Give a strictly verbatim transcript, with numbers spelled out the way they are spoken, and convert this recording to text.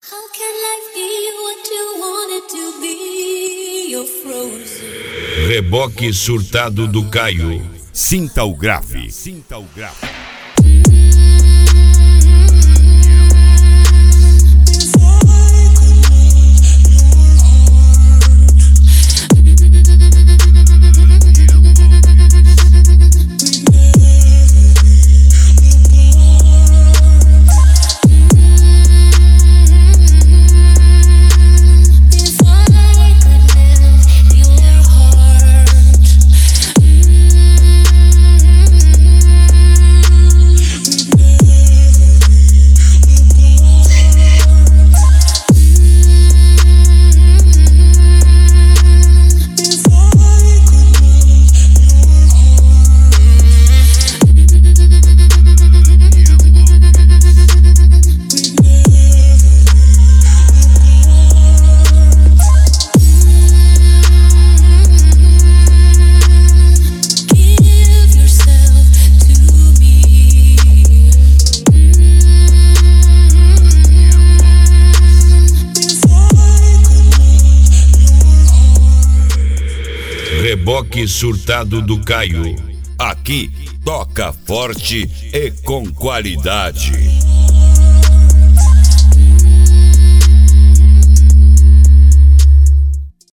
How can life be what you want it to be? You're frozen. Reboque surtado do Caio. Sinta o grave. Sinta o grave. Reboque surtado do Caio. Aqui toca forte e com qualidade.